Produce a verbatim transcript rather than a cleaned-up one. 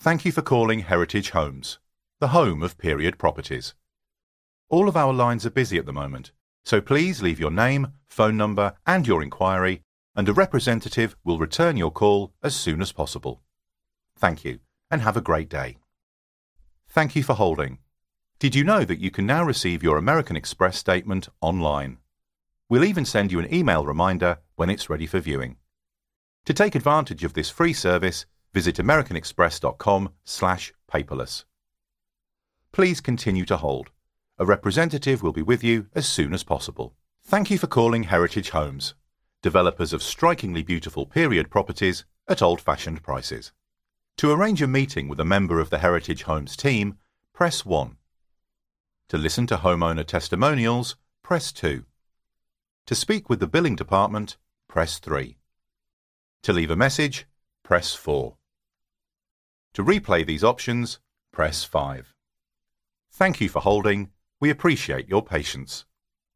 Thank you for calling Heritage Homes, the home of period properties. All of our lines are busy at the moment, so please leave your name, phone number and your inquiry, and a representative will return your call as soon as possible. Thank you, and have a great day. Thank you for holding. Did you know that you can now receive your American Express statement online? We'll even send you an email reminder when it's ready for viewing. To take advantage of this free service, visit americanexpress.com slash paperless. Please continue to hold. A representative will be with you as soon as possible. Thank you for calling Heritage Homes, developers of strikingly beautiful period properties at old-fashioned prices. To arrange a meeting with a member of the Heritage Homes team, press one. To listen to homeowner testimonials, press two. To speak with the billing department, press three. To leave a message, press four. To replay these options, press five. Thank you for holding. We appreciate your patience.